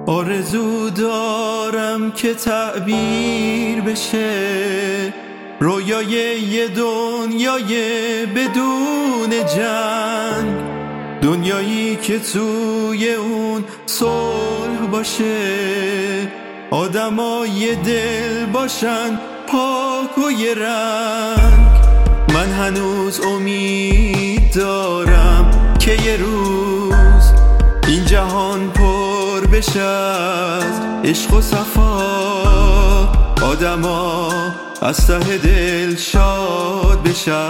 آرزو دارم که تعبیر بشه رویای یه دنیای بدون جنگ، دنیایی که توی اون صلح باشه، آدمای دل باشن پاک و یه رنگ. من هنوز امید دارم که یه روز این جهان پر بشه از عشق و صفا، آدما از ته دل شاد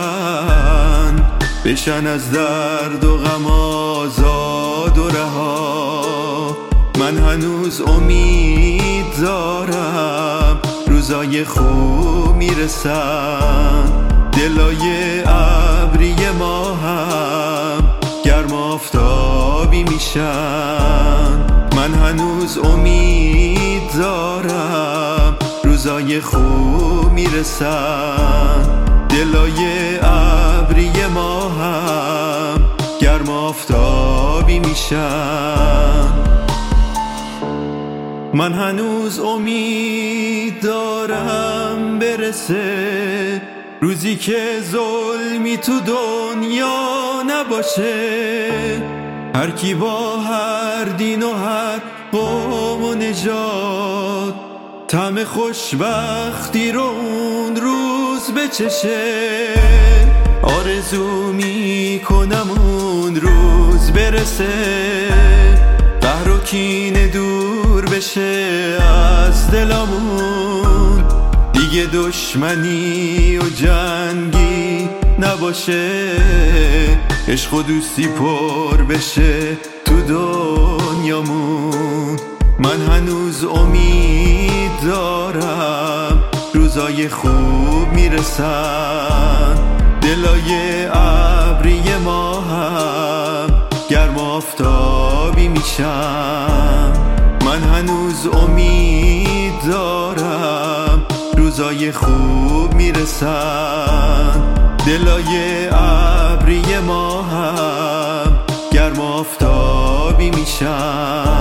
بشن از درد و غم آزاد و رها. من هنوز امید دارم روزای خوب میرسن، دلای ابری ما هم گرم آفتابی میشن. من هنوز امید دارم روزای خوب میرسن، دلای ابری ما هم گرم آفتابی میشن. من هنوز امید دارم برسه روزی که ظلمی تو دنیا نباشه، هر کی با هر دین و هر قوم و نژاد طعم خوشبختی رو اون روز بچشه. آرزو میکنم اون روز برسه، قهر و کینه دور بشه از دلمون، دیگه دشمنی و جنگی نباشه، عشق و دوستی پر بشه تو دنیامون. من هنوز امید دارم روزای خوب میرسن، دلای ابری ما هم گرم آفتابی میشن. من هنوز امید دارم روزای خوب میرسن، دلای ابری ما هم گرم آفتابی میشن.